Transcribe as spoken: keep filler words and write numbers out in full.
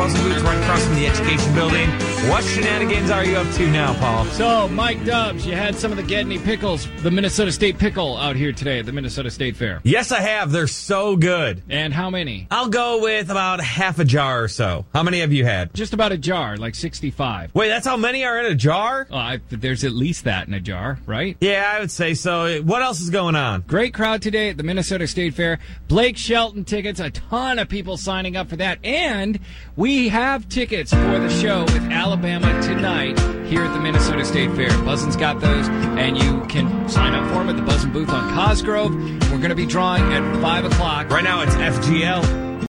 Buzzing Booth right across from the Education Building. What shenanigans are you up to now, Paul? So, Mike Dubs, you had some of the Gedney pickles, the Minnesota State pickle out here today at the Minnesota State Fair. Yes, I have. They're so good. And how many? I'll go with about half a jar or so. How many have you had? Just about a jar, like sixty-five. Wait, that's how many are in a jar? Oh, I, there's at least that in a jar, right? Yeah, I would say so. What else is going on? Great crowd today at the Minnesota State Fair. Blake Shelton tickets, a ton of people signing up for that. And we have tickets for the show with Alabama tonight here at the Minnesota State Fair. Buzzin's got those, and you can sign up for them at the Buzzin' booth on Cosgrove. We're going to be drawing at five o'clock. Right now it's F G L.